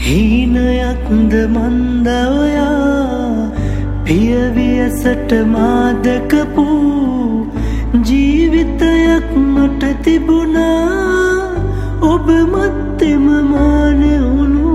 හීනයක්ද මන්ද ඔයා පියවියසට මාදකපු ජීවිතයක් මට තිබුණා ඔබ මත්තෙම මානවුණු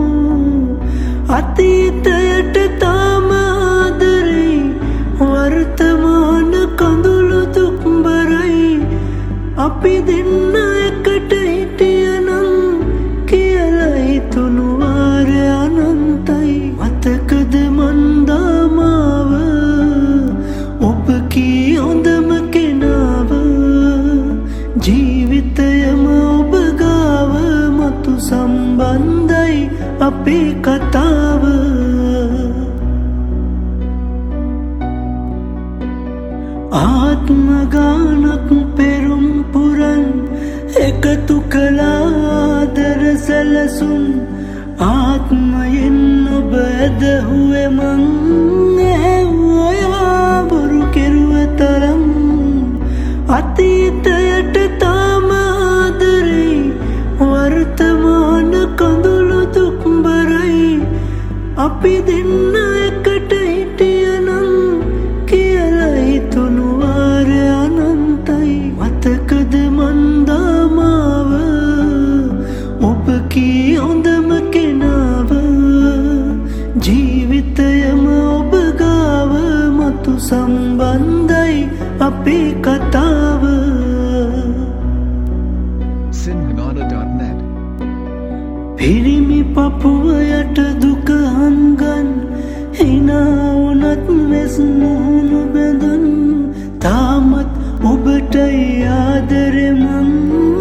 අතීතයට තාම ආදරෙයි වර්තමාන කඳුළු දුක්බරයි අපි දෙන්න එකට හිටියනම් කියලයි තුනුවාර අනන්තයි මතකද මන්දාමාව ඔබ කී හොඳම කෙනාව ජීවිතයම ඔබ ගාව මතු සම්බන්ධයි අපේ කතාව ආත්ම ගානක් පෙරුම් පුරන් එකතු කළාදර සැලසුම් ආත්මයෙන් ඔබ ඇදහුවෙ මං ඔයා බොරු කෙරුව තරම් අතීතයට තාම ආදරෙයි වර්තමාන කඳුළු දුක්බරයි අපි දෙන්න එකට හිටියනම් කියලයි තුනුවාර අනන්තයි මතකද මන්දාමාව ඔබ කී හොඳම කෙනාව ජීවිතයම ඔබ ගාව මතු සම්බන්ධයි අපේ කතාව Sinhanada.net පිරිමි පපුව යට දුක හංගන් හිනාවනත් වෙස් මුහුණු බැඳන් තාමත් ඔබටයි ආදරෙමන්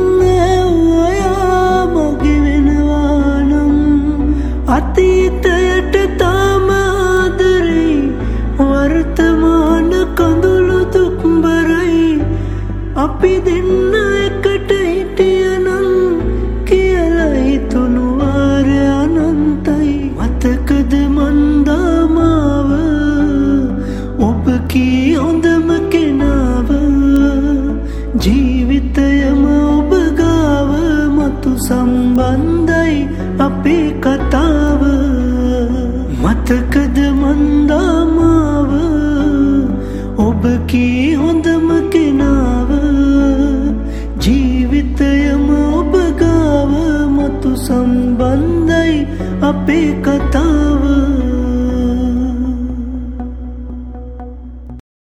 ඔයා මගේ වෙනවානම් අතීතයට තාම ආදරෙයි වර්තමාන කඳුළු දුක්බරයි අපි දෙන්න එකට හිටියනම් කියලයි තුනුවාර අනන්තයි මතකද මන්දාමාව ඔබ කී හොඳම කෙනාව ජීවිතයම ඔබ ගාව මතු සම්බන්ධයි අපේ කතාව මතකද මන්දාමාව ඔබ කී හොඳම කෙනාව ජීවිතයම ඔබ ගාව මතු සම්බන්ධයි අපේ කතාව